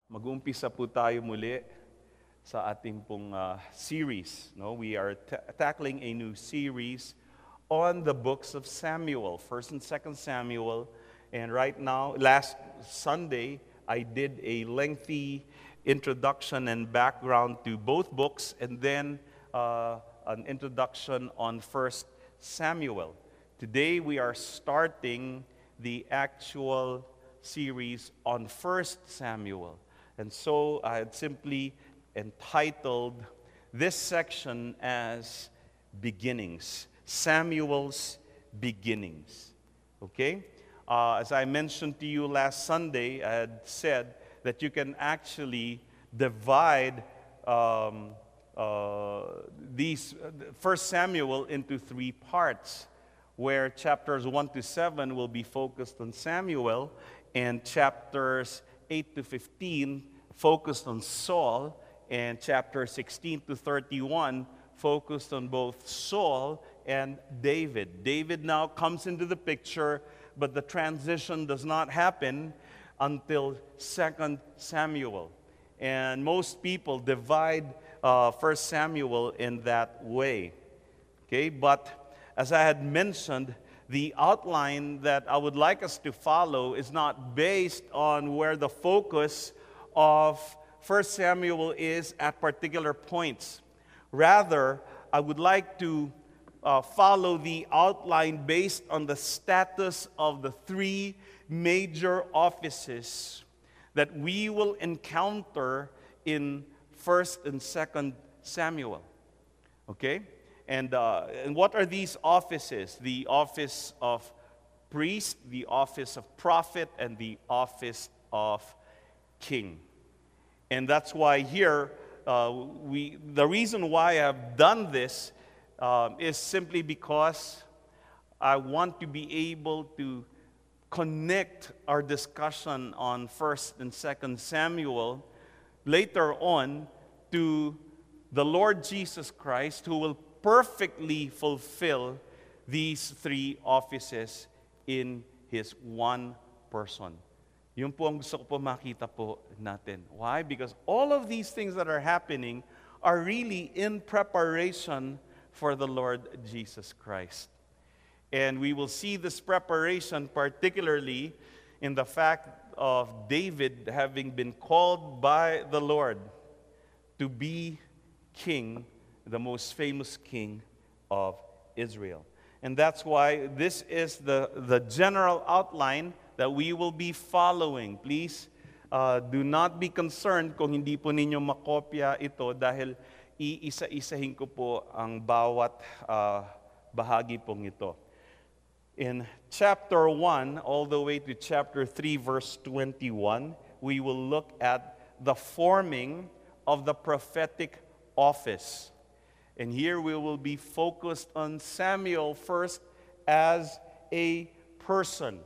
Mag-uumpisa po tayo muli sa ating pong series. No? We are tackling a new series on the books of Samuel, 1st and 2nd Samuel. And right now, last Sunday, I did a lengthy introduction and background to both books, and then an introduction on 1st Samuel. Today, we are starting the actual series on 1st Samuel. And so I had simply entitled this section as Beginnings, Samuel's Beginnings. Okay? As I mentioned to you last Sunday, I had said that you can actually divide these 1 Samuel into three parts, where chapters 1 to 7 will be focused on Samuel, and chapters 8 to 15 focused on Saul, and chapter 16 to 31 focused on both Saul and David. David now comes into the picture, but the transition does not happen until 2 Samuel. And most people divide 1 Samuel in that way. Okay, but as I had mentioned, the outline that I would like us to follow is not based on where the focus of 1 Samuel is at particular points. Rather, I would like to follow the outline based on the status of the three major offices that we will encounter in 1st and 2nd Samuel. Okay? And what are these offices? The office of priest, the office of prophet, and the office of king. And that's why here, the reason why I have done this is simply because I want to be able to connect our discussion on 1st and 2nd Samuel later on to the Lord Jesus Christ, who will perfectly fulfill these three offices in His one person. Yun po ang gusto ko po makita po natin. Why? Because all of these things that are happening are really in preparation for the Lord Jesus Christ. And we will see this preparation particularly in the fact of David having been called by the Lord to be king, the most famous king of Israel. And that's why this is the general outline that we will be following. Please do not be concerned kung hindi po ninyo makopya ito dahil iisa-isahin ko po ang bawat bahagi pong ito. In chapter 1 all the way to chapter 3 verse 21, we will look at the forming of the prophetic office. And here we will be focused on Samuel first as a person.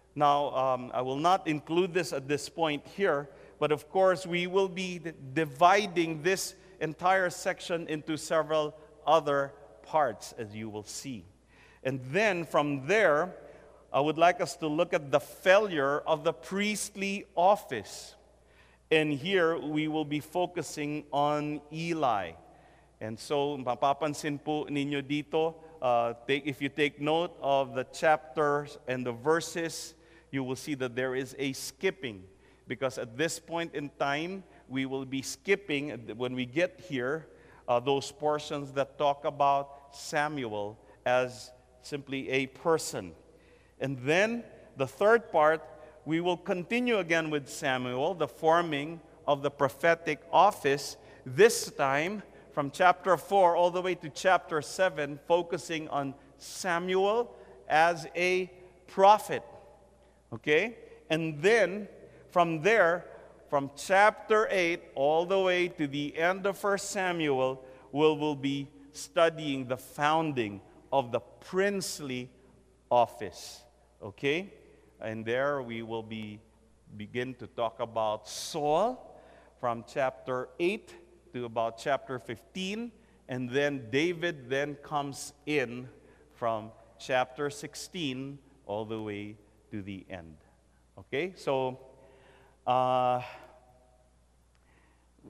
Now, I will not include this at this point here, but of course we will be dividing this entire section into several other parts, as you will see. And then from there, I would like us to look at the failure of the priestly office. And here we will be focusing on Eli. And so, mapapansin po ninyo dito, if you take note of the chapters and the verses, you will see that there is a skipping. Because at this point in time, we will be skipping, when we get here, those portions that talk about Samuel as simply a person. And then, the third part, we will continue again with Samuel, the forming of the prophetic office, this time from chapter 4 all the way to chapter 7, focusing on Samuel as a prophet. Okay? And then, from there, from chapter 8 all the way to the end of 1 Samuel, we will be studying the founding of the princely office. Okay? And there we will begin to talk about Saul from chapter 8 to about chapter 15, and then David then comes in from chapter 16 all the way to the end. Okay? So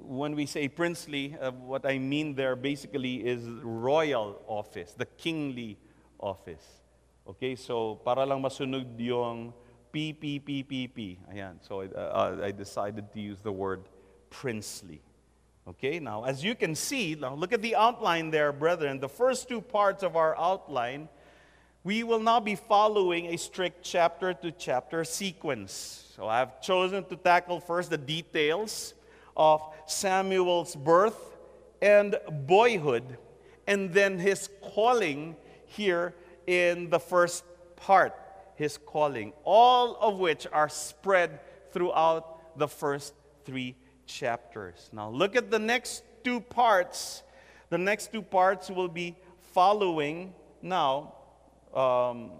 when we say princely, what I mean there basically is royal office, the kingly office. Okay, so para lang masunod yung P. Ayan, so I decided to use the word princely. Okay, now as you can see, now look at the outline there, brethren. The first two parts of our outline, we will now be following a strict chapter-to-chapter sequence. So I have chosen to tackle first the details of Samuel's birth and boyhood, and then his calling here in the first part, his calling, all of which are spread throughout the first three chapters. Now look at the next two parts. The next two parts will be following now of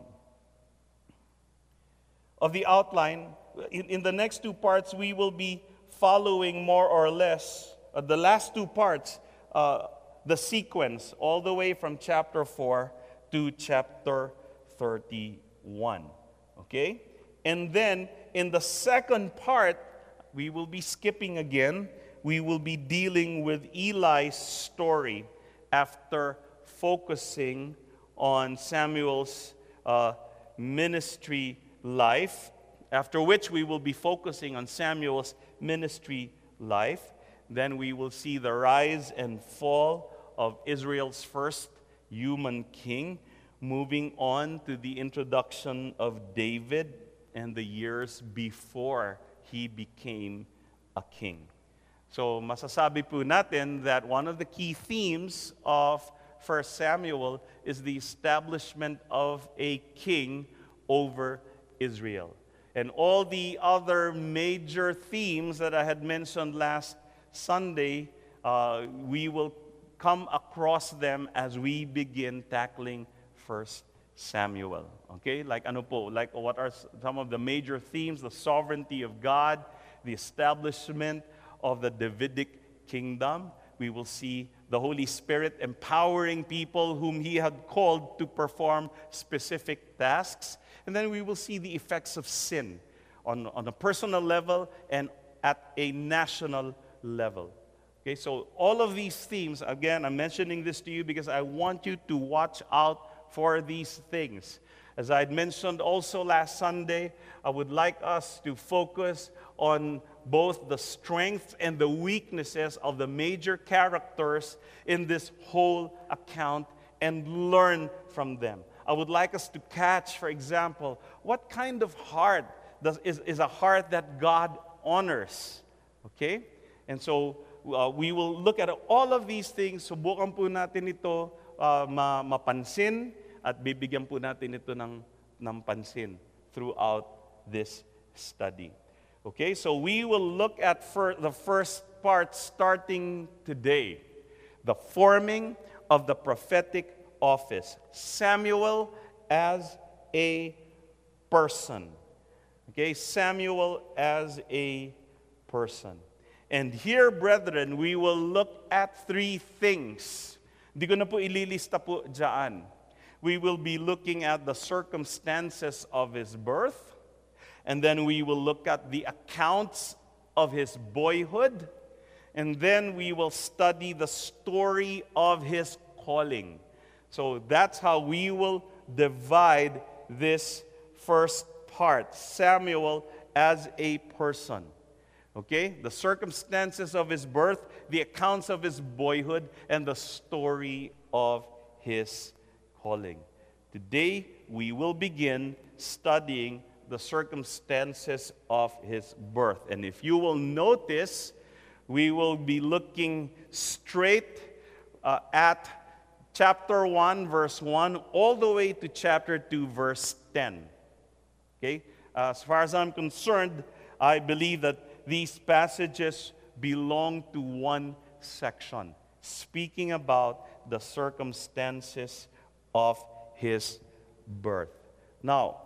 the outline. In the next two parts, we will be following more or less the last two parts, the sequence, all the way from chapter 4 to chapter 31. Okay? And then in the second part, we will be skipping again. We will be dealing with Eli's story after focusing on Samuel's ministry life, after which we will be focusing on Samuel's ministry life. Then we will see the rise and fall of Israel's first human king, moving on to the introduction of David and the years before he became a king. So masasabi po natin that one of the key themes of 1 Samuel is the establishment of a king over Israel. And all the other major themes that I had mentioned last Sunday, we will come across them as we begin tackling 1 Samuel. Okay? Like ano po? Like what are some of the major themes? The sovereignty of God, the establishment of the Davidic kingdom. We will see the Holy Spirit empowering people whom He had called to perform specific tasks. And then we will see the effects of sin on a personal level and at a national level. Okay, so all of these themes, again, I'm mentioning this to you because I want you to watch out for these things. As I had mentioned also last Sunday, I would like us to focus on both the strengths and the weaknesses of the major characters in this whole account and learn from them. I would like us to catch, for example, what kind of heart is a heart that God honors. Okay? And so we will look at all of these things. Subukan po natin ito mapansin at bibigyan po natin ito ng pansin throughout this study. Okay, so we will look at the first part starting today. The forming of the prophetic office. Samuel as a person. Okay, Samuel as a person. And here, brethren, we will look at three things. Hindi ko na po ililista po dyan. We will be looking at the circumstances of his birth. And then we will look at the accounts of his boyhood. And then we will study the story of his calling. So that's how we will divide this first part. Samuel as a person. Okay? The circumstances of his birth, the accounts of his boyhood, and the story of his calling. Today, we will begin studying the circumstances of his birth. And if you will notice, we will be looking straight at chapter 1, verse 1, all the way to chapter 2, verse 10. Okay? As far as I'm concerned, I believe that these passages belong to one section, speaking about the circumstances of his birth. Now,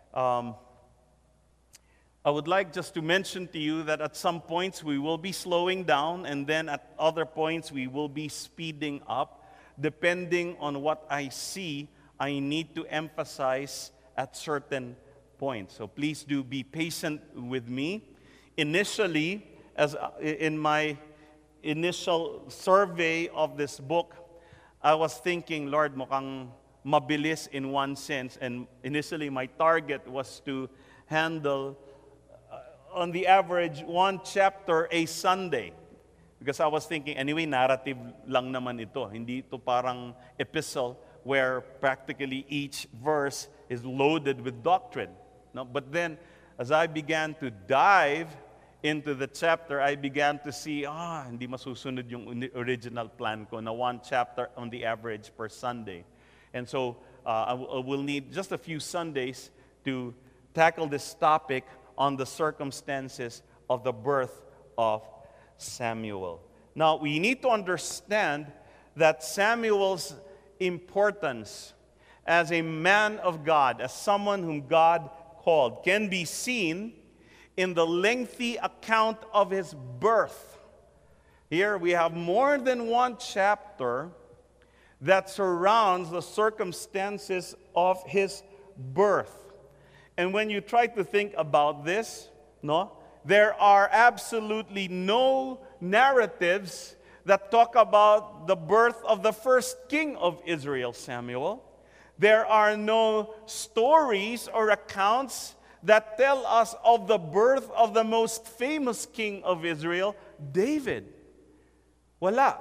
I would like just to mention to you that at some points we will be slowing down, and then at other points we will be speeding up, depending on what I see I need to emphasize at certain points. So please do be patient with me. Initially, as in my initial survey of this book, I was thinking, Lord, mukhang mabilis in one sense. And initially, my target was to handle, on the average, one chapter a Sunday. Because I was thinking, anyway, narrative lang naman ito. Hindi ito parang epistle where practically each verse is loaded with doctrine. No? But then, as I began to dive into the chapter, I began to see, hindi masusunod yung original plan ko na one chapter on the average per Sunday. And so, I will need just a few Sundays to tackle this topic on the circumstances of the birth of Samuel. Now, we need to understand that Samuel's importance as a man of God, as someone whom God called, can be seen in the lengthy account of his birth. Here we have more than one chapter that surrounds the circumstances of his birth. And when you try to think about this, there are absolutely no narratives that talk about the birth of the first king of Israel, Samuel. There are no stories or accounts that tell us of the birth of the most famous king of Israel, David. Wala.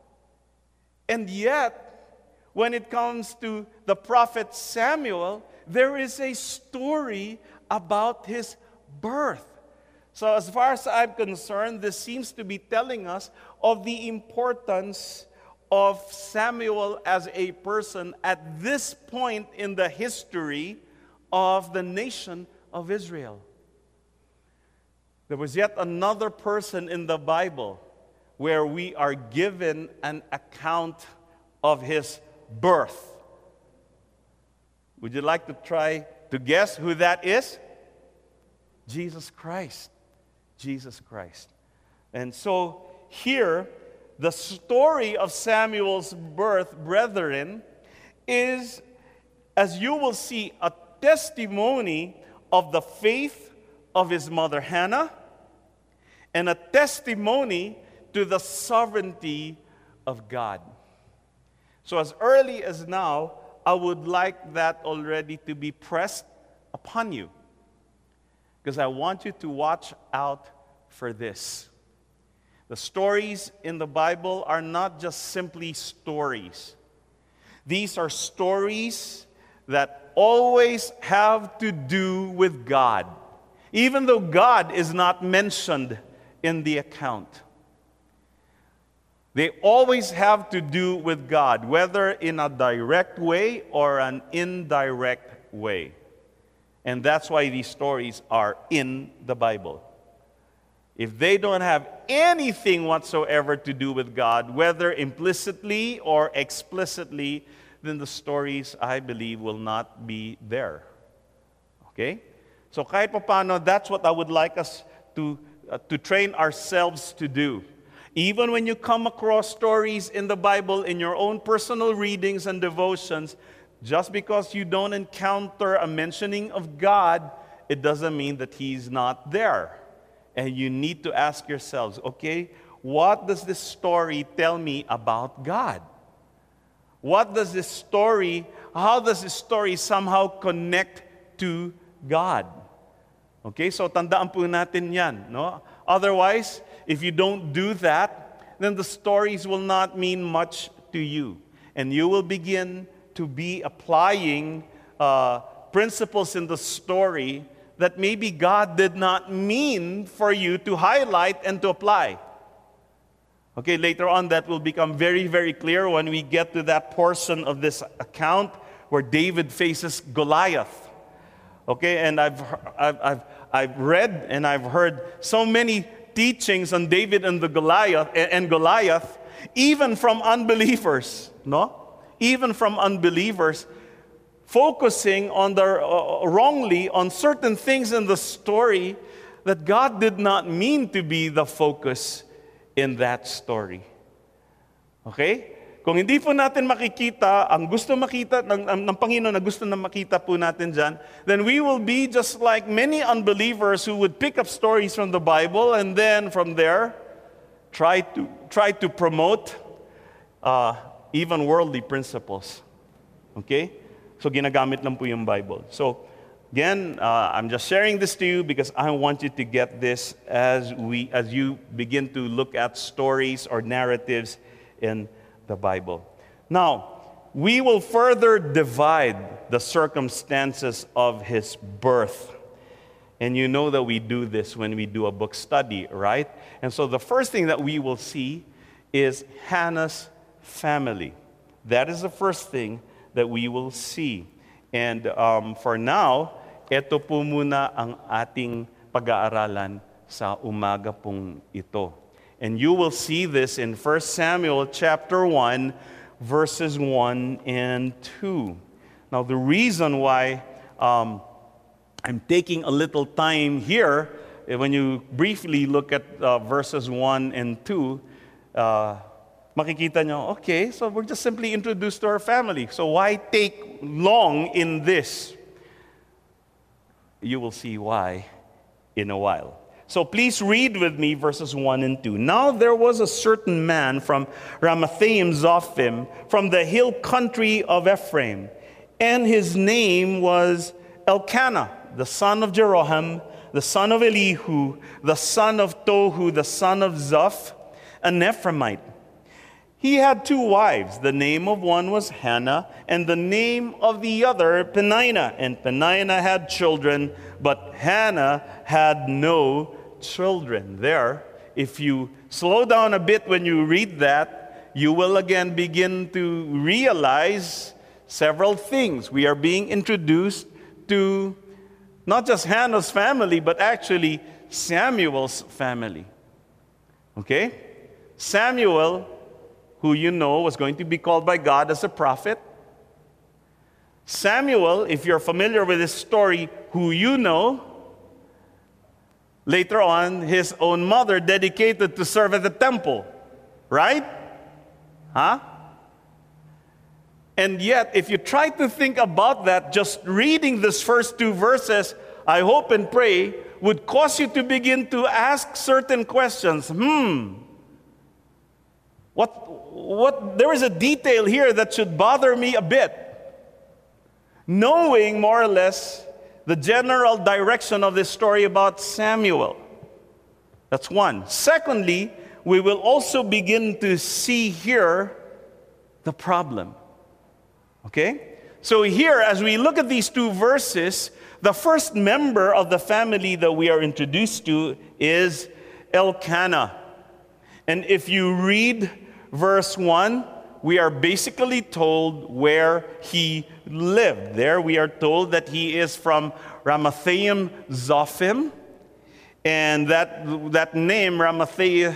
And yet, when it comes to the prophet Samuel, there is a story about his birth. So as far as I'm concerned, this seems to be telling us of the importance of Samuel as a person at this point in the history of the nation of Israel. There was yet another person in the Bible where we are given an account of his birth. Would you like to try to guess who that is? Jesus Christ. Jesus Christ. And so here, the story of Samuel's birth, brethren, is, as you will see, a testimony of the faith of his mother Hannah and a testimony to the sovereignty of God. So as early as now, I would like that already to be pressed upon you, because I want you to watch out for this. The stories in the Bible are not just simply stories. These are stories that always have to do with God, even though God is not mentioned in the account. They always have to do with God, whether in a direct way or an indirect way. And that's why these stories are in the Bible. If they don't have anything whatsoever to do with God, whether implicitly or explicitly, then the stories, I believe, will not be there. Okay? So kahit paano, that's what I would like us to train ourselves to do. Even when you come across stories in the Bible, in your own personal readings and devotions, just because you don't encounter a mentioning of God, it doesn't mean that He's not there. And you need to ask yourselves, okay, what does this story tell me about God? How does this story somehow connect to God? Okay, so tandaan po natin yan, no? Otherwise, if you don't do that, then the stories will not mean much to you. And you will begin to be applying principles in the story that maybe God did not mean for you to highlight and to apply. Okay, later on that will become very, very clear when we get to that portion of this account where David faces Goliath. Okay, and I've read and I've heard so many teachings on David and Goliath, even from unbelievers, no? Even from unbelievers, focusing on wrongly on certain things in the story that God did not mean to be the focus in that story. Okay? Kung hindi po natin makikita, ang gusto makita ng Panginoon na gusto na makita po natin dyan, then we will be just like many unbelievers who would pick up stories from the Bible and then from there, try to promote even worldly principles. Okay? So ginagamit lang po yung Bible. So again, I'm just sharing this to you because I want you to get this as you begin to look at stories or narratives in the Bible. Now, we will further divide the circumstances of his birth. And you know that we do this when we do a book study, right? And so the first thing that we will see is Hannah's family. That is the first thing that we will see. And for now, ito po muna ang ating pag-aaralan sa umaga pong ito. And you will see this in 1 Samuel chapter 1, verses 1 and 2. Now, the reason why I'm taking a little time here, when you briefly look at verses 1 and 2, makikita nyo, okay, so we're just simply introduced to our family. So why take long in this? You will see why in a while. So please read with me verses 1 and 2. Now there was a certain man from Ramathaim Zophim, from the hill country of Ephraim, and his name was Elkanah, the son of Jeroham, the son of Elihu, the son of Tohu, the son of Zoph, an Ephraimite. He had 2 wives. The name of one was Hannah, and the name of the other Peninnah. And Peninnah had children, but Hannah had no children. There, if you slow down a bit when you read that, you will again begin to realize several things. We are being introduced to not just Hannah's family, but actually Samuel's family. Okay? Samuel, who you know was going to be called by God as a prophet. Samuel, if you're familiar with this story, who you know, later on, his own mother dedicated to serve at the temple. Right? Huh? And yet, if you try to think about that, just reading these first 2 verses, I hope and pray, would cause you to begin to ask certain questions. There is a detail here that should bother me a bit. Knowing more or less the general direction of this story about Samuel. That's one. Secondly, we will also begin to see here the problem. Okay? So here, as we look at these 2 verses, the first member of the family that we are introduced to is Elkanah. And if you read verse 1, we are basically told where he lived. There we are told that he is from Ramathaim Zophim. And that name, Ramathaim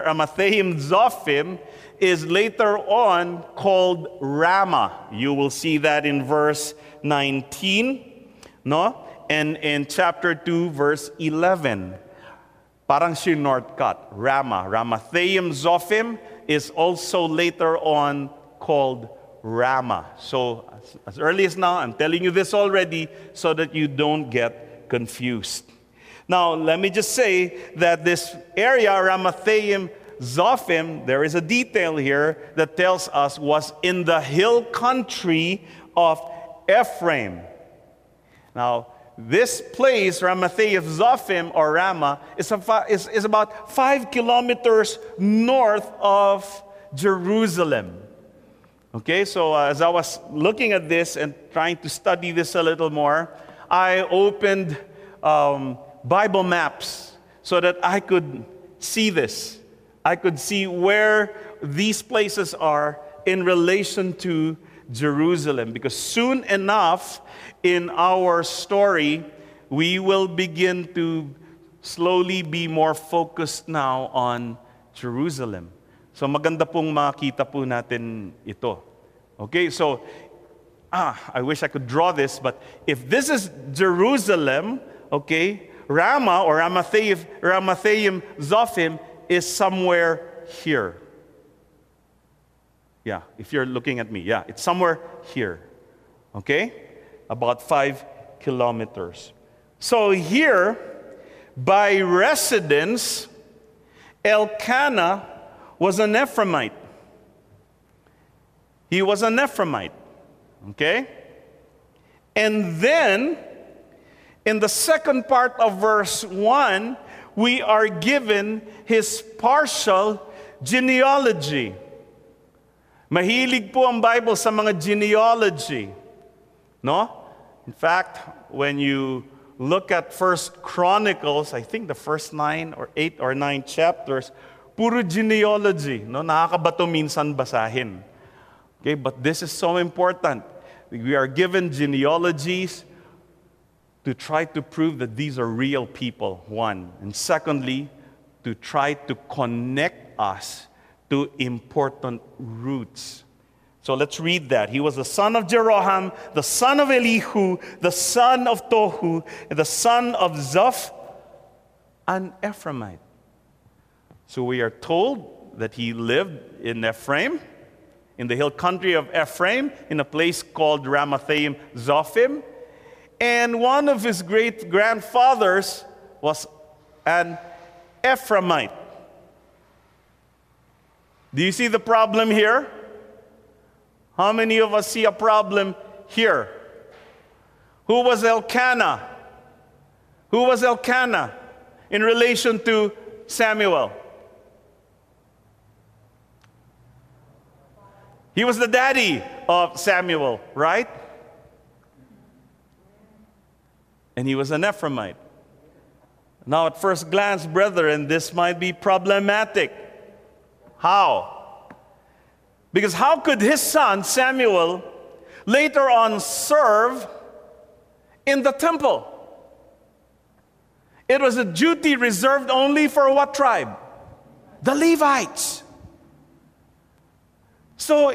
Zophim, is later on called Ramah. You will see that in verse 19, no? And in chapter 2, verse 11. Parang shortcut, Ramah. Ramathaim Zophim is also later on called Ramah. So as early as now, I'm telling you this already so that you don't get confused. Now, let me just say that this area, Ramathaim Zophim, there is a detail here that tells us was in the hill country of Ephraim. Now, this place, Ramathaim Zophim or Ramah, is about 5 kilometers north of Jerusalem. Okay, so as I was looking at this and trying to study this a little more, I opened Bible maps so that I could see this. I could see where these places are in relation to Jerusalem. Because soon enough in our story, we will begin to slowly be more focused now on Jerusalem. So maganda pong makita po natin ito. Okay, so I wish I could draw this, but if this is Jerusalem, okay, Ramah or Ramathaim Zophim is somewhere here. Yeah, if you're looking at me, yeah, it's somewhere here. Okay? About 5 kilometers. So here, by residence, Elkanah was an Ephraimite. He was an Ephraimite. Okay? And then, in the second part of verse 1, we are given his partial genealogy. Mahilig po ang Bible sa mga genealogy. No? In fact, when you look at First Chronicles, I think the first 8 or 9 chapters, puro genealogy. No? Nakakabato minsan basahin. Okay, but this is so important. We are given genealogies to try to prove that these are real people, one. And secondly, to try to connect us to important roots. So let's read that. He was the son of Jeroham, the son of Elihu, the son of Tohu, the son of Zoph, an Ephraimite. So we are told that he lived in Ephraim, in the hill country of Ephraim, in a place called Ramathaim Zophim. And one of his great-grandfathers was an Ephraimite. Do you see the problem here? How many of us see a problem here? Who was Elkanah? Who was Elkanah in relation to Samuel? He was the daddy of Samuel, right? And he was an Ephraimite. Now, at first glance, brethren, this might be problematic. How? Because how could his son, Samuel, later on serve in the temple? It was a duty reserved only for what tribe? The Levites. So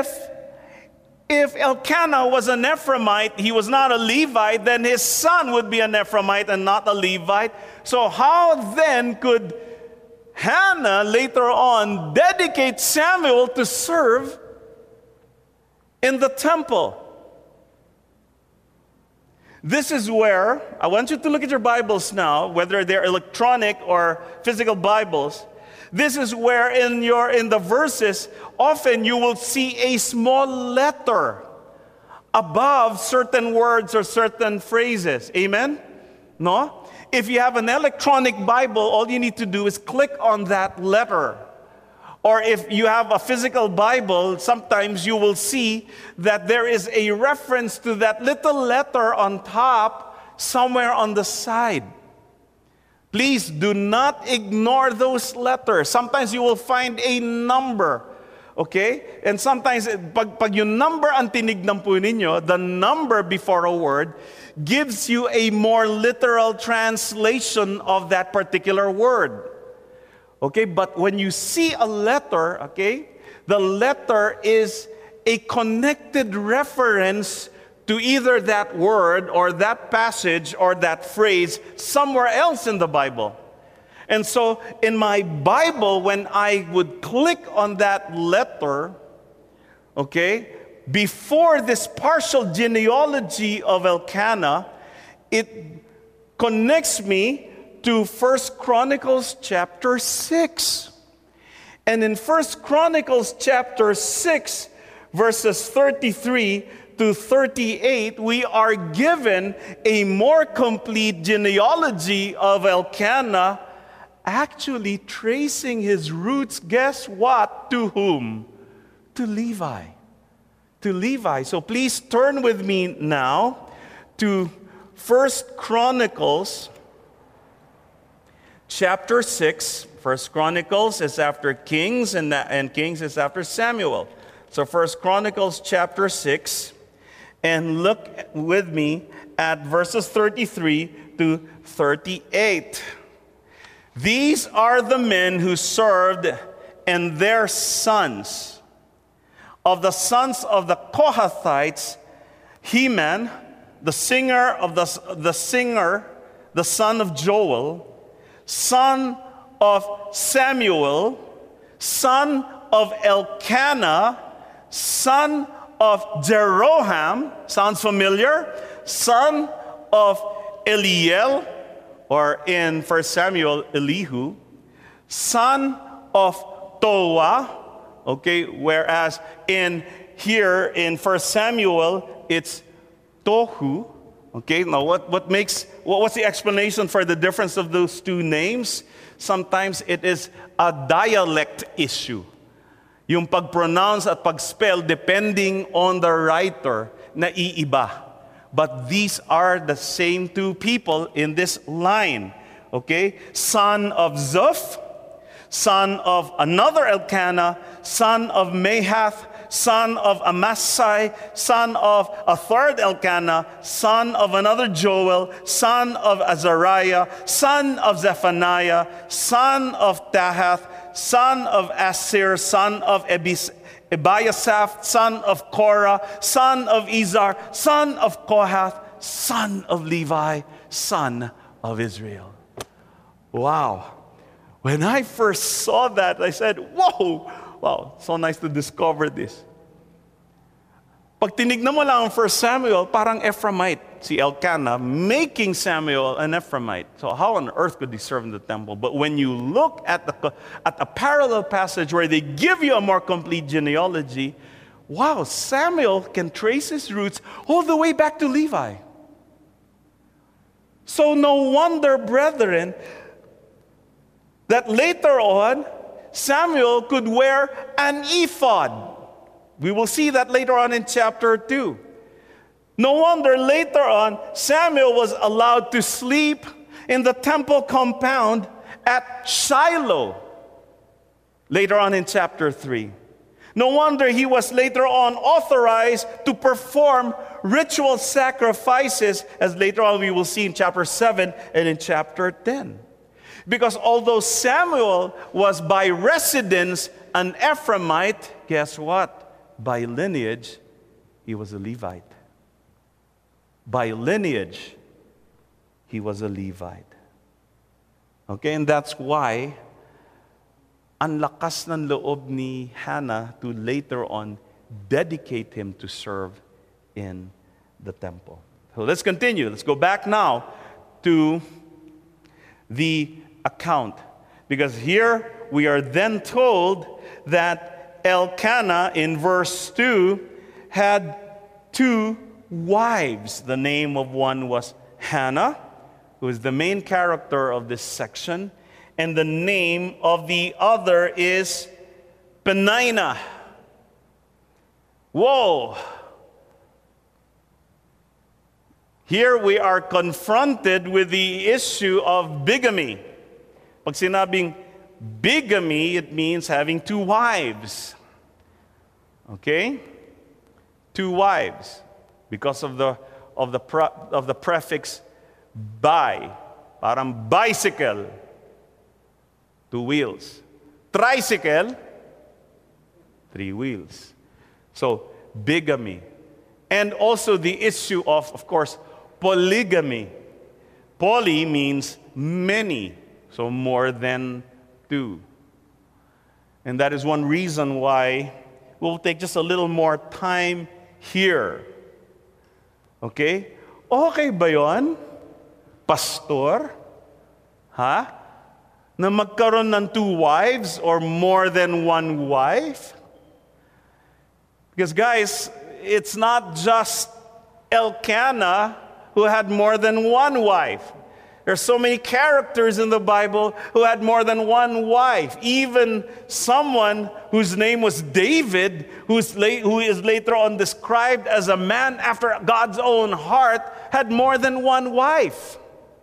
if Elkanah was an Ephraimite, he was not a Levite, then his son would be an Ephraimite and not a Levite. So how then could Hannah later on dedicate Samuel to serve in the temple? This is where, I want you to look at your Bibles now, whether they're electronic or physical Bibles. This is where in the verses, often you will see a small letter above certain words or certain phrases. Amen? No? If you have an electronic Bible, all you need to do is click on that letter. Or if you have a physical Bible, sometimes you will see that there is a reference to that little letter on top somewhere on the side. Please do not ignore those letters. Sometimes you will find a number. Okay? And sometimes, pag yung number ang tinignan po ninyo, the number before a word gives you a more literal translation of that particular word. Okay? But when you see a letter, okay, the letter is a connected reference to either that word or that passage or that phrase somewhere else in the Bible. And so in my Bible, when I would click on that letter, okay, before this partial genealogy of Elkanah, it connects me to 1 Chronicles chapter 6. And in 1 Chronicles chapter 6, verses 33 to 38, we are given a more complete genealogy of Elkanah, actually tracing his roots, guess what? To whom? To Levi. To Levi. So please turn with me now to 1 Chronicles chapter 6. 1 Chronicles is after Kings, and Kings is after Samuel. So 1 Chronicles chapter 6. And look with me at verses 33 to 38. These are the men who served and their sons. Of the sons of the Kohathites, Heman, the singer, the son of Joel, son of Samuel, son of Elkanah, son of Jeroham, sounds familiar, son of Eliel, or in 1 Samuel, Elihu, son of Toa, okay, whereas here in 1 Samuel, it's Tohu. Okay, now what's the explanation for the difference of those two names? Sometimes it is a dialect issue. Yung pag-pronounce at pag-spell depending on the writer na iiba. But these are the same two people in this line. Okay? Son of Zuph, son of another Elkanah, son of Mahath, son of Amasai, son of a third Elkanah, son of another Joel, son of Azariah, son of Zephaniah, son of Tahath, son of Asir, son of Ebiasaph, son of Korah, son of Izar, son of Kohath, son of Levi, son of Israel. Wow. When I first saw that, I said, whoa, wow, so nice to discover this. Pag tinignan mo lang ang 1 Samuel, parang Ephraimite, si Elkanah, making Samuel an Ephraimite. So how on earth could he serve in the temple? But when you look at a parallel passage where they give you a more complete genealogy, wow, Samuel can trace his roots all the way back to Levi. So no wonder, brethren, that later on, Samuel could wear an ephod. We will see that later on in chapter 2. No wonder later on, Samuel was allowed to sleep in the temple compound at Shiloh. Later on in chapter 3. No wonder he was later on authorized to perform ritual sacrifices, as later on we will see in chapter 7 and in chapter 10. Because although Samuel was by residence an Ephraimite, guess what? By lineage, he was a Levite. By lineage, he was a Levite. Okay, and that's why ang lakas ng loob ni Hannah to later on dedicate him to serve in the temple. So let's continue. Let's go back now to the account. Because here we are then told that Elkanah, in verse 2, had two wives. The name of one was Hannah, who is the main character of this section, and the name of the other is Peninnah. Whoa! Here we are confronted with the issue of bigamy. Pag sinabing bigamy, it means having two wives. Okay? Two wives. Because of the prefix bi. Parang bicycle. 2 wheels. Tricycle. 3 wheels. So, bigamy. And also the issue of course, polygamy. Poly means many. So more than 2. And that is one reason why we'll take just a little more time here. Okay? Okay ba yun? Pastor? Ha? Na magkaroon ng 2 wives or more than 1 wife? Because guys, it's not just Elkanah who had more than 1 wife. There's so many characters in the Bible who had more than 1 wife. Even someone whose name was David, who is later on described as a man after God's own heart, had more than 1 wife.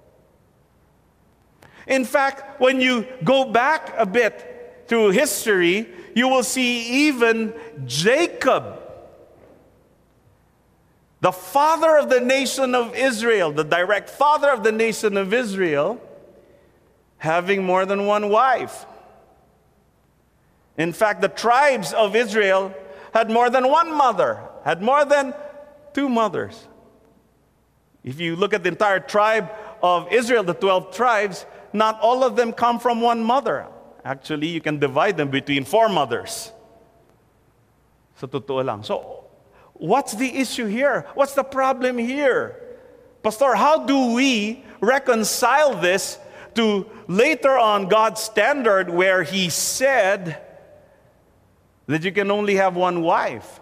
In fact, when you go back a bit through history, you will see even Jacob, the father of the nation of Israel, the direct father of the nation of Israel, having more than 1 wife. In fact, the tribes of Israel had more than 1 mother, had more than 2 mothers. If you look at the entire tribe of Israel, the 12 tribes, not all of them come from 1 mother. Actually, you can divide them between 4 mothers. So, totoo lang. So, what's the issue here? What's the problem here? Pastor, how do we reconcile this to later on God's standard where He said that you can only have one wife,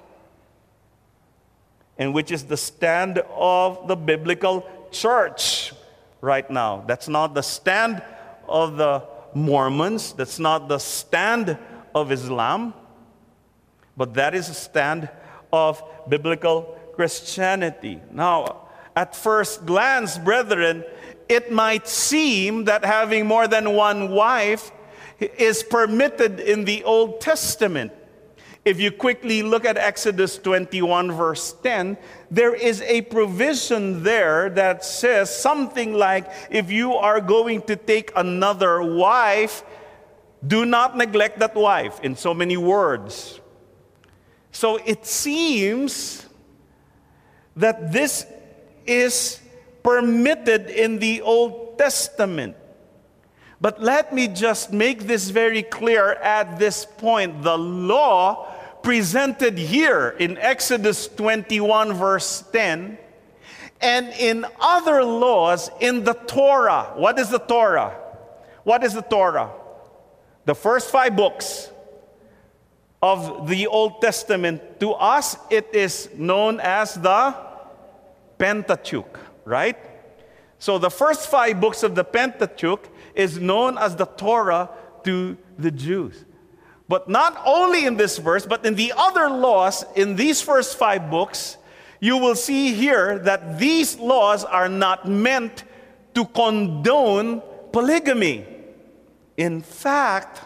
and which is the stand of the biblical church right now. That's not the stand of the Mormons. That's not the stand of Islam. But that is a stand of biblical Christianity. Now, at first glance, brethren, it might seem that having more than one wife is permitted in the Old Testament. If you quickly look at Exodus 21, verse 10, there is a provision there that says something like, if you are going to take another wife, do not neglect that wife, in so many words. So it seems that this is permitted in the Old Testament. But let me just make this very clear at this point. The law presented here in Exodus 21, verse 10, and in other laws in the Torah. What is the Torah? What is the Torah? The first 5 books of the Old Testament. To us, it is known as the Pentateuch, right? So the first 5 books of the Pentateuch is known as the Torah to the Jews. But not only in this verse, but in the other laws, in these first 5 books, you will see here that these laws are not meant to condone polygamy. In fact,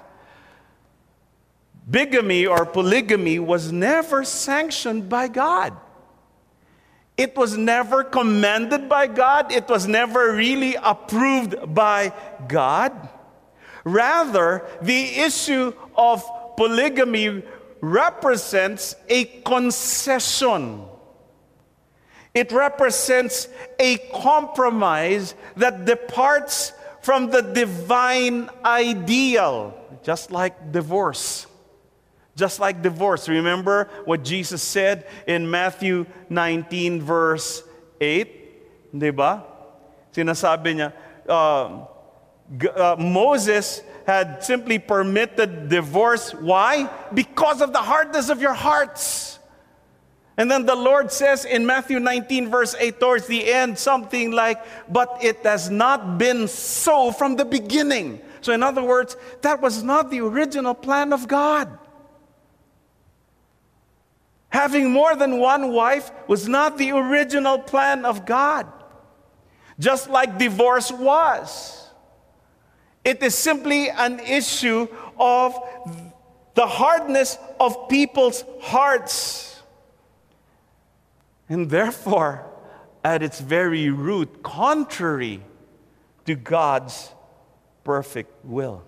bigamy or polygamy was never sanctioned by God. It was never commanded by God. It was never really approved by God. Rather, the issue of polygamy represents a concession. It represents a compromise that departs from the divine ideal, just like divorce. Just like divorce. Remember what Jesus said in Matthew 19, verse 8? Diba? Sinasabi niya, Moses had simply permitted divorce. Why? Because of the hardness of your hearts. And then the Lord says in Matthew 19, verse 8, towards the end, something like, but it has not been so from the beginning. So in other words, that was not the original plan of God. Having more than one wife was not the original plan of God. Just like divorce was. It is simply an issue of the hardness of people's hearts. And therefore, at its very root, contrary to God's perfect will.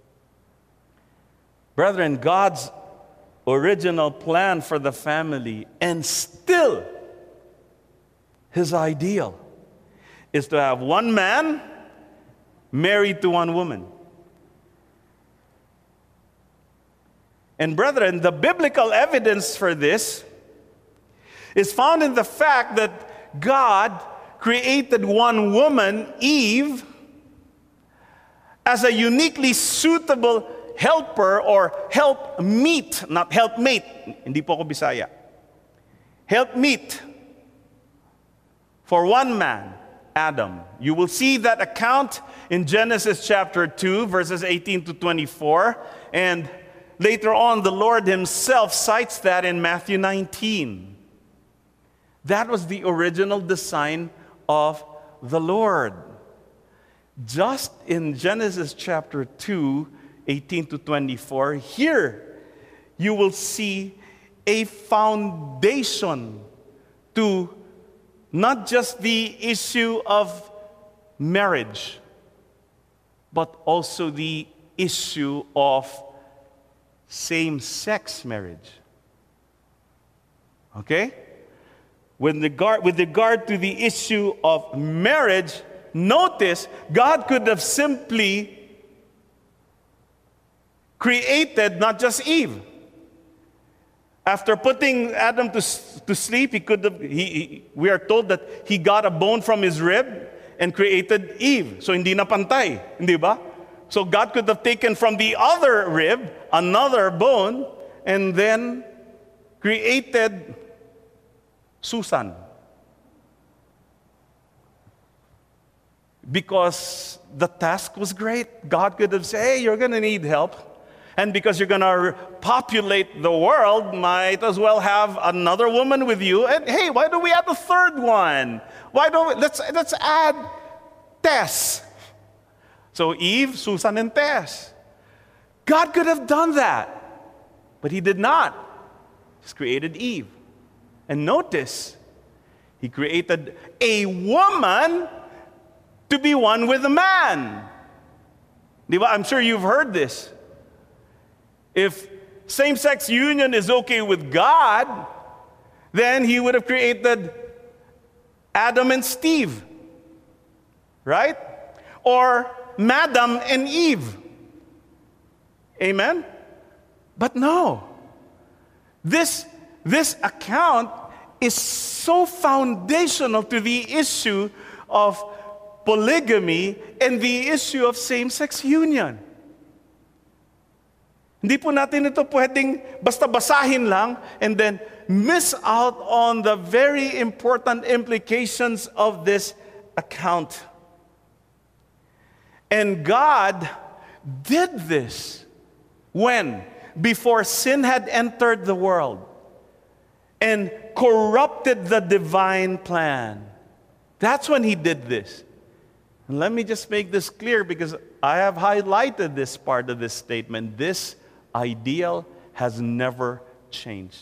Brethren, God's original plan for the family, and still His ideal, is to have one man married to one woman. And brethren, the biblical evidence for this is found in the fact that God created one woman, Eve, as a uniquely suitable helper or helpmeet, not helpmate. Hindi po ako Bisaya. Helpmeet for one man, Adam. You will see that account in Genesis chapter 2, verses 18 to 24. And later on, the Lord Himself cites that in Matthew 19. That was the original design of the Lord. Just in Genesis chapter 2, 18 to 24, here you will see a foundation to not just the issue of marriage, but also the issue of same-sex marriage. Okay? With regard to the issue of marriage, notice God could have simply created not just Eve. After putting Adam to sleep, we are told that he got a bone from his rib, and created Eve. So hindi na pantay, hindi ba? So God could have taken from the other rib another bone and then created Susan. Because the task was great. God could have said, hey, you're going to need help. And because you're going to populate the world, might as well have another woman with you. And hey, why don't we add a third one? Why don't we, let's add Tess. So Eve, Susan, and Tess. God could have done that. But he did not. He just created Eve. And notice, he created a woman to be one with a man. Diba? I'm sure you've heard this. If same-sex union is okay with God, then he would have created Adam and Steve, right? Or Madam and Eve. Amen? But no. This account is so foundational to the issue of polygamy and the issue of same-sex union. Hindi po natin ito pwedeng basta basahin lang and then miss out on the very important implications of this account. And God did this when? Before sin had entered the world and corrupted the divine plan. That's when he did this. And let me just make this clear because I have highlighted this part of this statement. This ideal has never changed.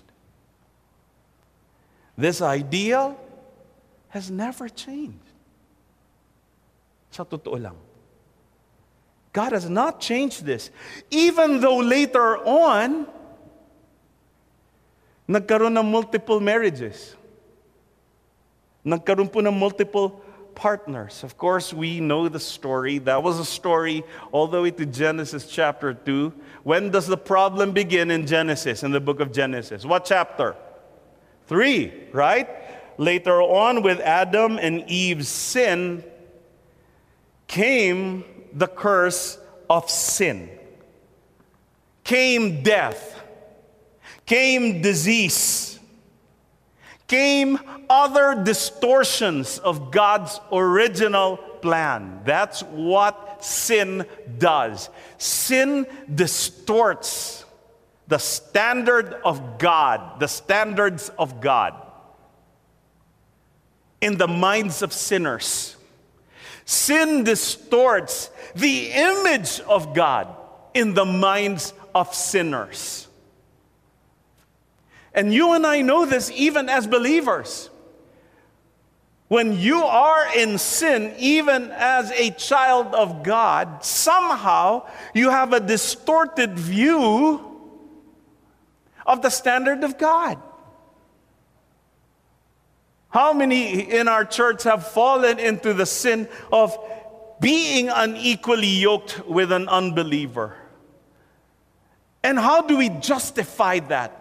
This ideal has never changed. Sa totoo lang. God has not changed this. Even though later on, nagkaroon ng multiple marriages. Nagkaroon po ng multiple partners. Of course, we know the story. That was a story all the way to Genesis chapter 2. When does the problem begin in Genesis, in the book of Genesis? What chapter? 3, right? Later on, with Adam and Eve's sin, came the curse of sin. Came death. Came disease. Came other distortions of God's original plan. That's what sin does. Sin distorts the standard of God, the standards of God in the minds of sinners. Sin distorts the image of God in the minds of sinners. And you and I know this even as believers. When you are in sin, even as a child of God, somehow you have a distorted view of the standard of God. How many in our church have fallen into the sin of being unequally yoked with an unbeliever? And how do we justify that?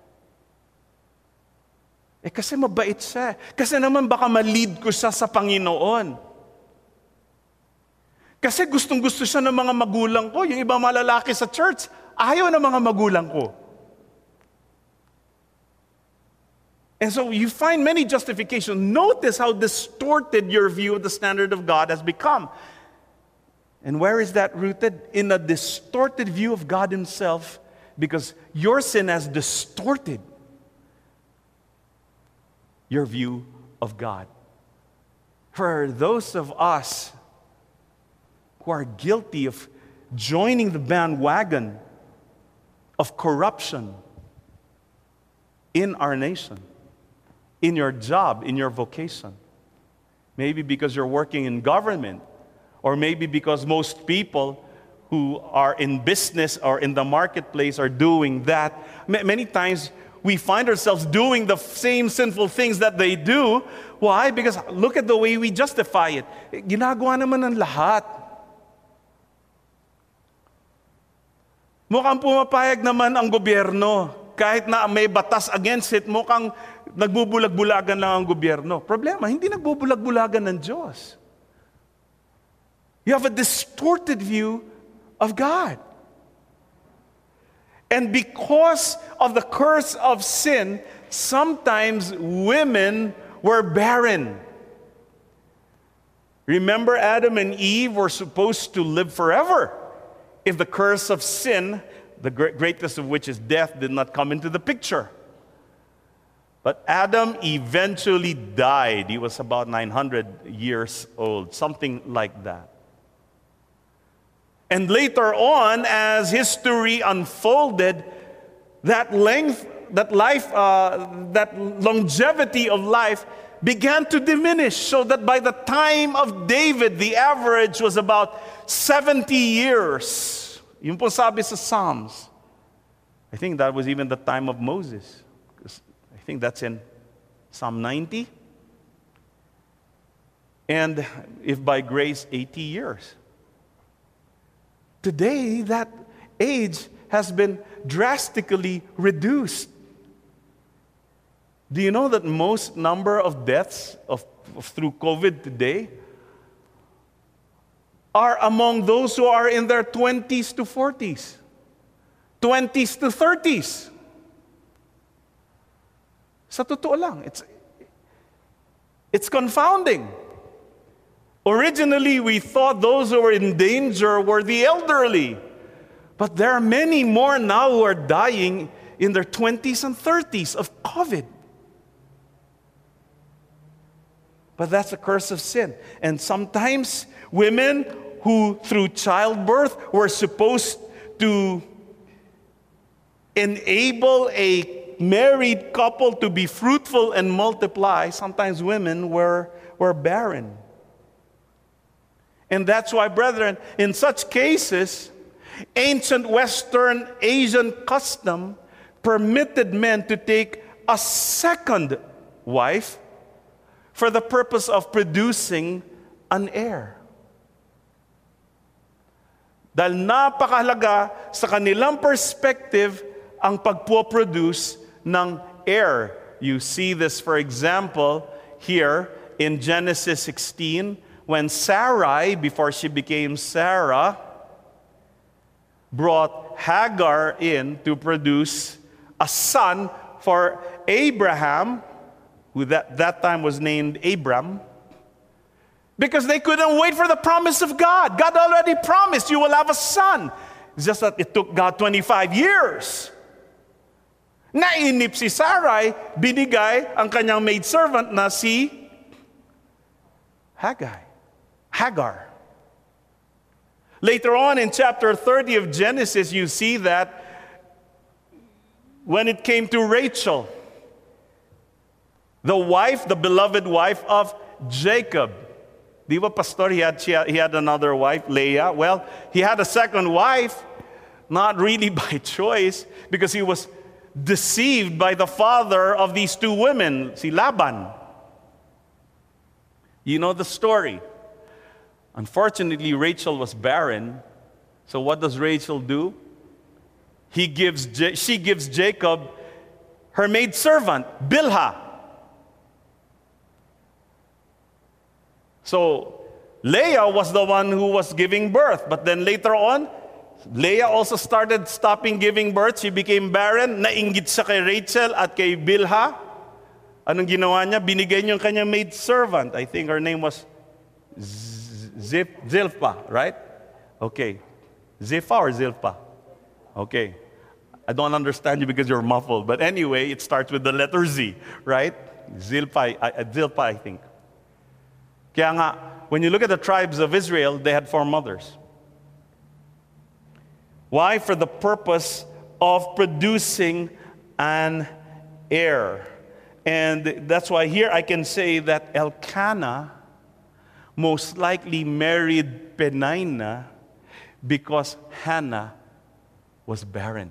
Kasi mabait siya. Kasi naman baka ma-lead ko siya sa Panginoon. Kasi gustong-gusto siya ng mga magulang ko. Yung ibang malalaki sa church, ayaw ng mga magulang ko. And so you find many justifications. Notice how distorted your view of the standard of God has become. And where is that rooted? In a distorted view of God himself, because your sin has distorted your view of God. For those of us who are guilty of joining the bandwagon of corruption in our nation, in your job, in your vocation, maybe because you're working in government, or maybe because most people who are in business or in the marketplace are doing that. Many times we find ourselves doing the same sinful things that they do. Why? Because look at the way we justify it. Ginagawa naman ng lahat. Mukhang pumapayag naman ang gobyerno. Kahit na may batas against it, mukhang nagbubulag-bulagan lang ang gobyerno. Problema, hindi nagbubulag-bulagan ng Diyos. You have a distorted view of God. And because of the curse of sin, sometimes women were barren. Remember, Adam and Eve were supposed to live forever if the curse of sin, the greatest of which is death, did not come into the picture. But Adam eventually died. He was about 900 years old, something like that. And later on, as history unfolded, that longevity of life began to diminish, so that by the time of David, the average was about 70 years. Yun po sabi sa Psalms. I think that was even the time of Moses. I think that's in Psalm 90. And if by grace, 80 years. Today, that age has been drastically reduced. Do you know that most number of deaths through COVID today are among those who are in their 20s to 40s, 20s to 30s? Sa totoo lang, it's confounding. Originally, we thought those who were in danger were the elderly. But there are many more now who are dying in their 20s and 30s of COVID. But that's a curse of sin. And sometimes women who, through childbirth, were supposed to enable a married couple to be fruitful and multiply, sometimes women were barren. And that's why, brethren, in such cases, ancient Western Asian custom permitted men to take a second wife for the purpose of producing an heir. Dahil napakahalaga sa kanilang perspective ang pagpo-produce ng heir. You see this, for example, here in Genesis 16, when Sarai, before she became Sarah, brought Hagar in to produce a son for Abraham, who that time was named Abram, because they couldn't wait for the promise of God. God already promised you will have a son. It's just that it took God 25 years. Nainip si Sarai, binigay ang kanyang maidservant na si Hagar. Later on in chapter 30 of Genesis, you see that when it came to Rachel, the beloved wife of Jacob. Di ba, pastor, he had another wife, Leah? Well, he had a second wife, not really by choice, because he was deceived by the father of these two women, si Laban. You know the story. Unfortunately, Rachel was barren. So what does Rachel do? She gives Jacob her maidservant, Bilhah. So Leah was the one who was giving birth. But then later on, Leah also started stopping giving birth. She became barren. Nainggit siya kay Rachel at kay Bilhah. Anong ginawa niya? Binigay niya yung kanyang maidservant. I think her name was Zilpah, right? Okay. Zipha or Zilpah? Okay. I don't understand you because you're muffled. But anyway, it starts with the letter Z, right? Zilpah, I think. Kaya nga, when you look at the tribes of Israel, they had 4 mothers. Why? For the purpose of producing an heir. And that's why here I can say that Elkanah most likely married Peninnah because Hannah was barren.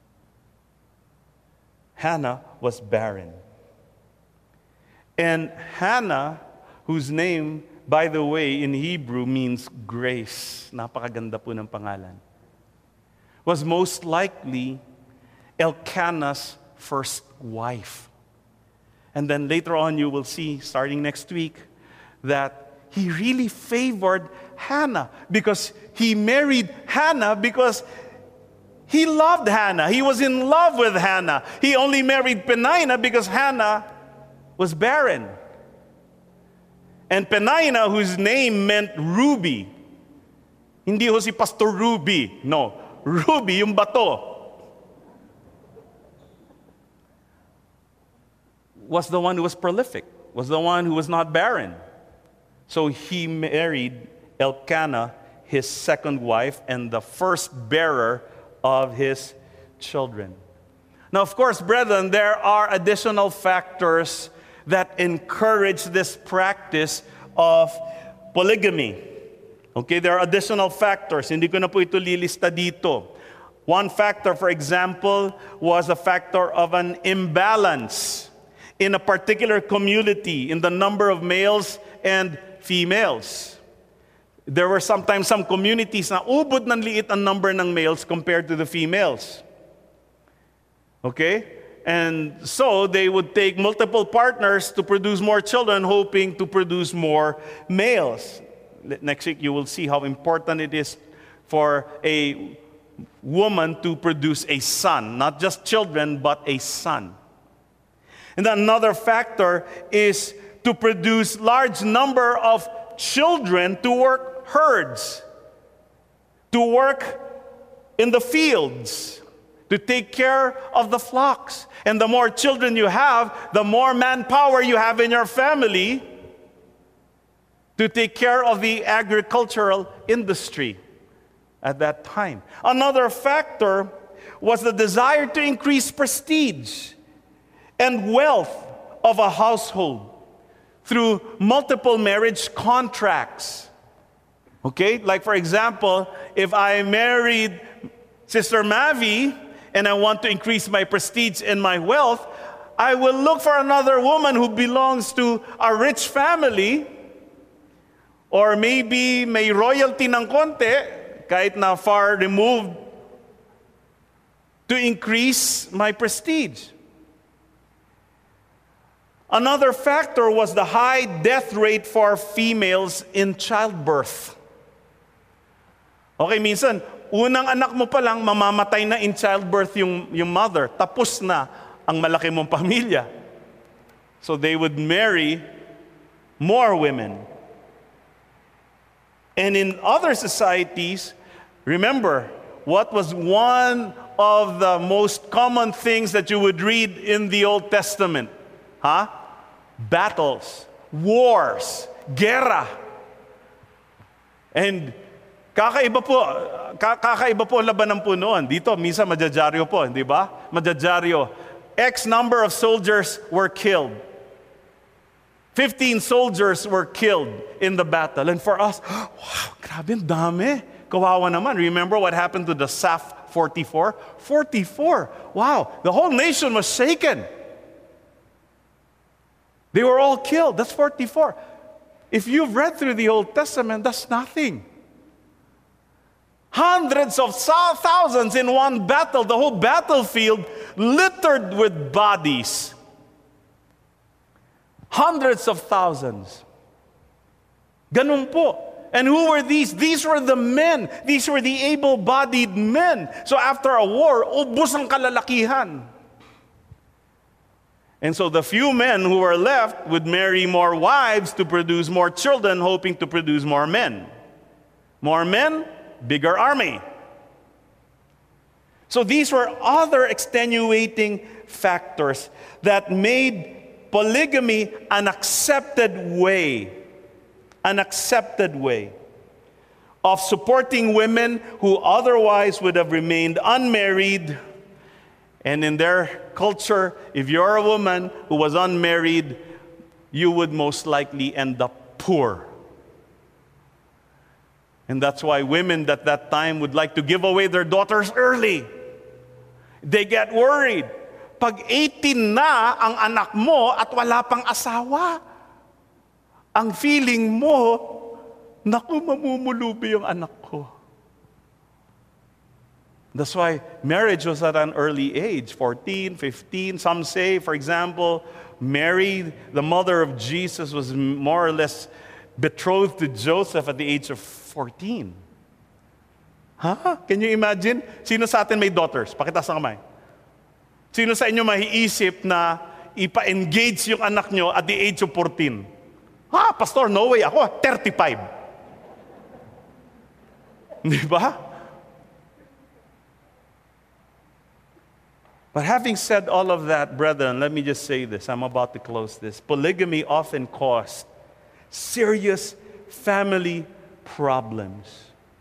Hannah was barren. And Hannah, whose name, by the way, in Hebrew means grace, napakaganda po ng pangalan, was most likely Elkanah's first wife. And then later on you will see, starting next week, that he really favored Hannah, because he married Hannah because he loved Hannah. He was in love with Hannah. He only married Peninnah because Hannah was barren. And Peninnah, whose name meant ruby. Hindi ho si Pastor Ruby. No. Ruby, yung bato. Was the one who was prolific. Was the one who was not barren. So he married Elkanah, his second wife, and the first bearer of his children. Now, of course, brethren, there are additional factors that encourage this practice of polygamy. Okay, there are additional factors. Hindi ko na po ito lilista dito. One factor, for example, was a factor of an imbalance in a particular community in the number of males and females. There were sometimes some communities na ubod ng liit ang number ng males compared to the females. Okay? And so they would take multiple partners to produce more children, hoping to produce more males. Next week you will see how important it is for a woman to produce a son. Not just children, but a son. And another factor is to produce large number of children to work herds, to work in the fields, to take care of the flocks. And the more children you have, the more manpower you have in your family to take care of the agricultural industry at that time. Another factor was the desire to increase prestige and wealth of a household through multiple marriage contracts. Okay, like for example, if I married Sister Mavi and I want to increase my prestige and my wealth, I will look for another woman who belongs to a rich family, or maybe may royalty ng konti, kahit na far removed, to increase my prestige. Another factor was the high death rate for females in childbirth. Okay, minsan, unang anak mo pa lang, mamamatay na in childbirth yung mother. Tapos na ang malaki mong pamilya. So they would marry more women. And in other societies, remember, what was one of the most common things that you would read in the Old Testament? Battles, wars, guerra. And kakaiba po labanan po noon. Dito, minsan majajaryo po, hindi ba? Majajaryo. X number of soldiers were killed. 15 soldiers were killed in the battle. And for us, wow, grabe, dami. Kawawa naman. Remember what happened to the SAF 44? 44. Wow, the whole nation was shaken. They were all killed. That's 44. If you've read through the Old Testament, that's nothing. Hundreds of thousands in one battle, the whole battlefield littered with bodies. Hundreds of thousands. Ganun po. And who were these? These were the men. These were the able-bodied men. So after a war, ubos ang kalalakihan. And so the few men who were left would marry more wives to produce more children, hoping to produce more men. More men, bigger army. So these were other extenuating factors that made polygamy an accepted way of supporting women who otherwise would have remained unmarried. And in their culture, if you're a woman who was unmarried, you would most likely end up poor. And that's why women at that time would like to give away their daughters early. They get worried. Pag 18 na ang anak mo at wala pang asawa, ang feeling mo, naku, mamumulubi yung anak ko. That's why marriage was at an early age, 14, 15. Some say, for example, Mary, the mother of Jesus, was more or less betrothed to Joseph at the age of 14. Huh? Can you imagine? Sino sa atin may daughters? Pakitaas ng kamay. Sino sa inyo maiisip na ipa-engage yung anak nyo at the age of 14? Pastor, no way. Ako, 35. Di ba? But having said all of that, brethren, let me just say this. I'm about to close this. Polygamy often caused serious family problems.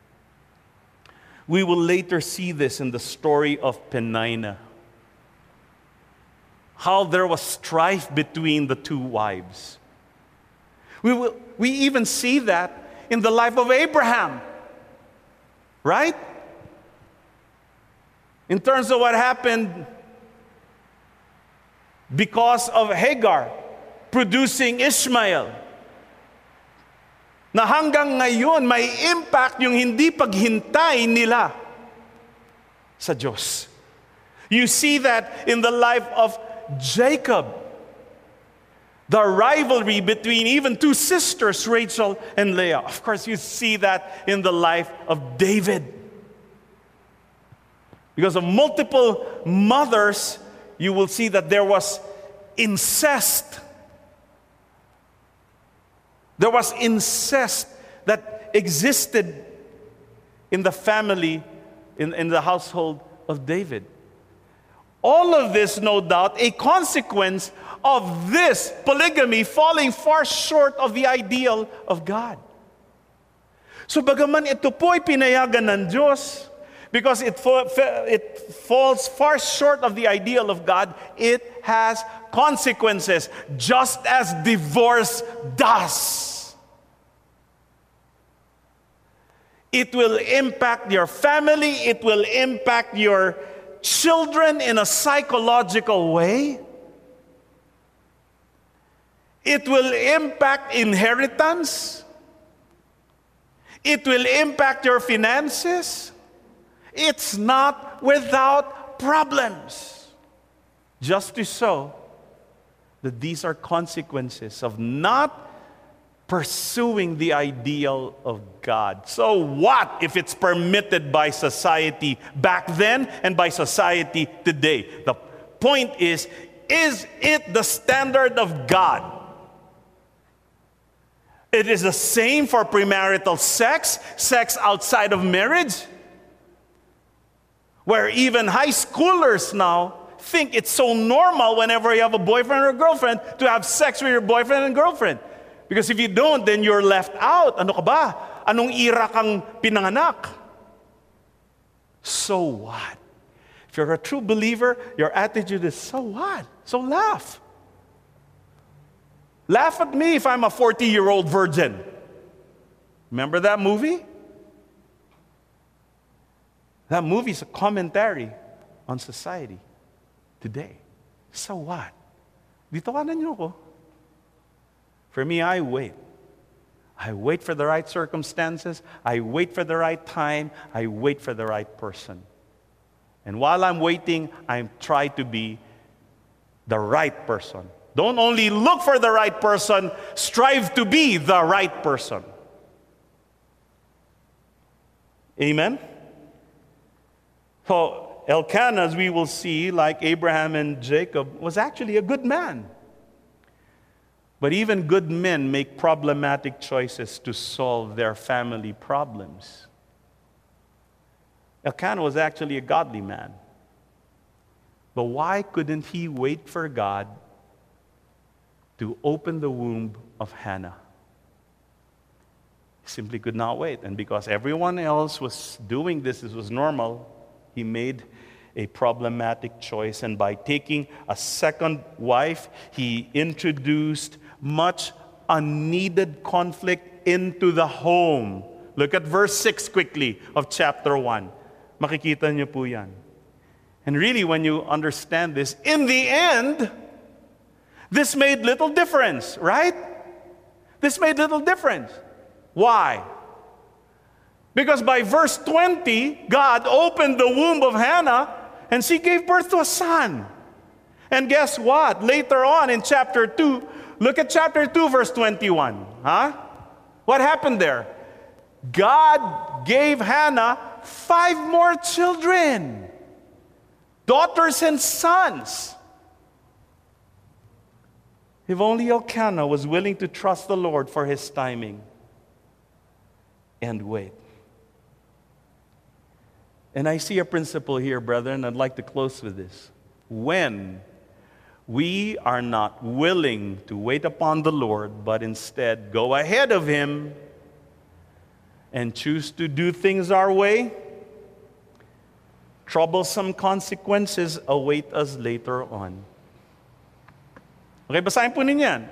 We will later see this in the story of Peninnah. How there was strife between the two wives. We even see that in the life of Abraham. Right? In terms of what happened because of Hagar producing Ishmael. Na hanggang ngayon may impact yung hindi paghintay nila sa Diyos. You see that in the life of Jacob. The rivalry between even two sisters, Rachel and Leah. Of course, you see that in the life of David. Because of multiple mothers, you will see that there was incest. There was incest that existed in the family, in the household of David. All of this, no doubt, a consequence of this polygamy falling far short of the ideal of God. So bagaman ito po ay pinayagan ng Diyos, because it falls far short of the ideal of God, it has consequences, just as divorce does. It will impact your family, it will impact your children in a psychological way. It will impact inheritance. It will impact your finances. It's not without problems. Just to show that these are consequences of not pursuing the ideal of God. So what if it's permitted by society back then and by society today? The point is it the standard of God? It is the same for premarital sex, sex outside of marriage, where even high schoolers now think it's so normal whenever you have a boyfriend or a girlfriend to have sex with your boyfriend and girlfriend. Because if you don't, then you're left out. Ano ka ba? Anong ira kang pinanganak? So what? If you're a true believer, your attitude is, so what? So laugh. Laugh at me if I'm a 40-year-old virgin. Remember that movie? That movie is a commentary on society today. So what? Di tawanan niyo ako. For me, I wait. I wait for the right circumstances. I wait for the right time. I wait for the right person. And while I'm waiting, I try to be the right person. Don't only look for the right person, strive to be the right person. Amen? So, Elkanah, as we will see, like Abraham and Jacob, was actually a good man. But even good men make problematic choices to solve their family problems. Elkanah was actually a godly man. But why couldn't he wait for God to open the womb of Hannah? He simply could not wait. And because everyone else was doing this, this was normal, he made a problematic choice. And by taking a second wife, he introduced much unneeded conflict into the home. Look at verse 6 quickly of chapter 1. Makikita niyo po yan. And really, when you understand this, in the end, this made little difference, right? This made little difference. Why? Because by verse 20, God opened the womb of Hannah and she gave birth to a son. And guess what? Later on in chapter 2, look at chapter 2, verse 21. What happened there? God gave Hannah 5 more children, daughters and sons. If only Elkanah was willing to trust the Lord for his timing and wait. And I see a principle here, brethren. I'd like to close with this. When we are not willing to wait upon the Lord, but instead go ahead of Him and choose to do things our way, troublesome consequences await us later on. Okay, basahin po ninyo yan.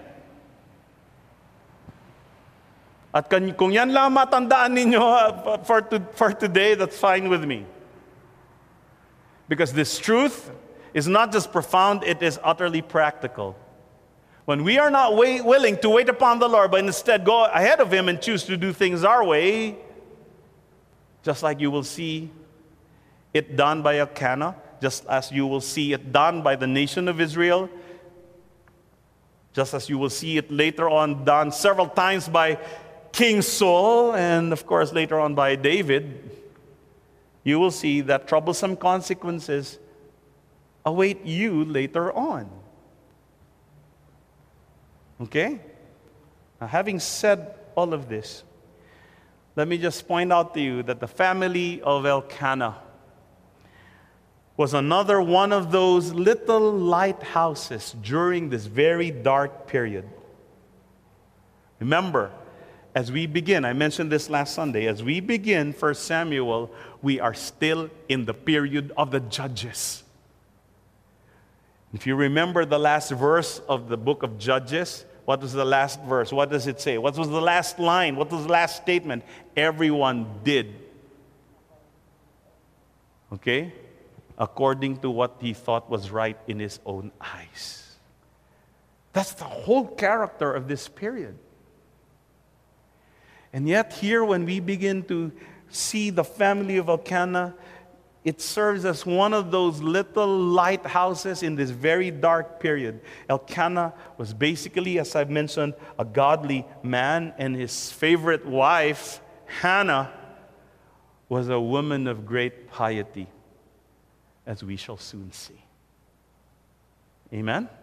At kung yan lang matandaan ninyo for today, that's fine with me. Because this truth is not just profound, it is utterly practical. When we are not willing to wait upon the Lord, but instead go ahead of Him and choose to do things our way, just like you will see it done by Elkanah, just as you will see it done by the nation of Israel, just as you will see it later on done several times by King Saul, and of course later on by David, you will see that troublesome consequences await you later on. Okay? Now, having said all of this, let me just point out to you that the family of Elkanah was another one of those little lighthouses during this very dark period. Remember, as we begin, I mentioned this last Sunday, as we begin 1 Samuel, we are still in the period of the judges. If you remember the last verse of the book of Judges, what was the last verse? What does it say? What was the last line? What was the last statement? Everyone did. Okay? According to what he thought was right in his own eyes. That's the whole character of this period. And yet here, when we begin to see the family of Elkanah, it serves as one of those little lighthouses in this very dark period. Elkanah was basically, as I've mentioned, a godly man, and his favorite wife, Hannah, was a woman of great piety, as we shall soon see. Amen?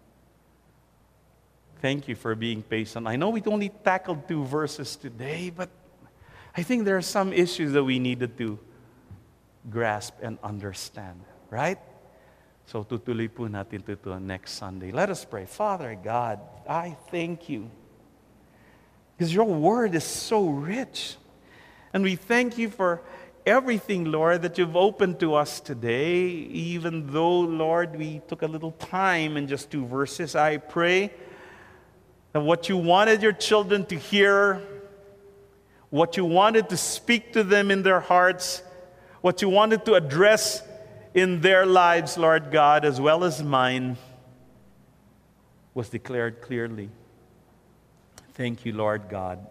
Thank you for being patient. I know we only tackled 2 verses today, but I think there are some issues that we needed to grasp and understand, right? So tutuloy po natin ito next Sunday. Let us pray. Father God, I thank you because your word is so rich. And we thank you for everything, Lord, that you've opened to us today. Even though, Lord, we took a little time in just 2 verses, I pray that what you wanted your children to hear, what you wanted to speak to them in their hearts, what you wanted to address in their lives, Lord God, as well as mine, was declared clearly. Thank you, Lord God.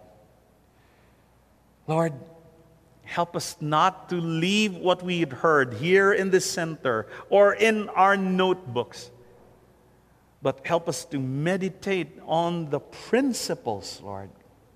Lord, help us not to leave what we had heard here in the center or in our notebooks, but help us to meditate on the principles, Lord,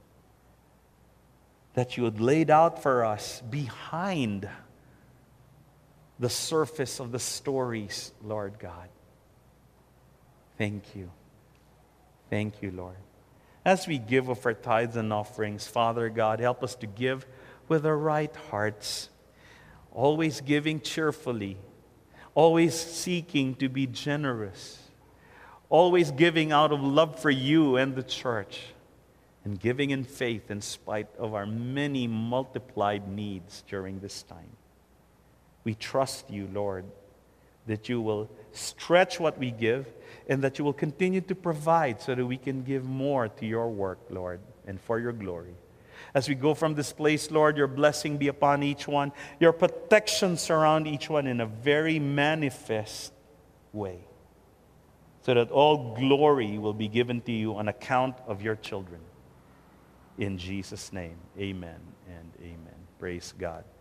that you had laid out for us behind the surface of the stories, Lord God. Thank you. Thank you, Lord. As we give of our tithes and offerings, Father God, help us to give with our right hearts, always giving cheerfully, always seeking to be generous, always giving out of love for you and the church, and giving in faith in spite of our many multiplied needs during this time. We trust you, Lord, that you will stretch what we give and that you will continue to provide so that we can give more to your work, Lord, and for your glory. As we go from this place, Lord, your blessing be upon each one, your protection surround each one in a very manifest way, so that all glory will be given to you on account of your children. In Jesus' name, amen and amen. Praise God.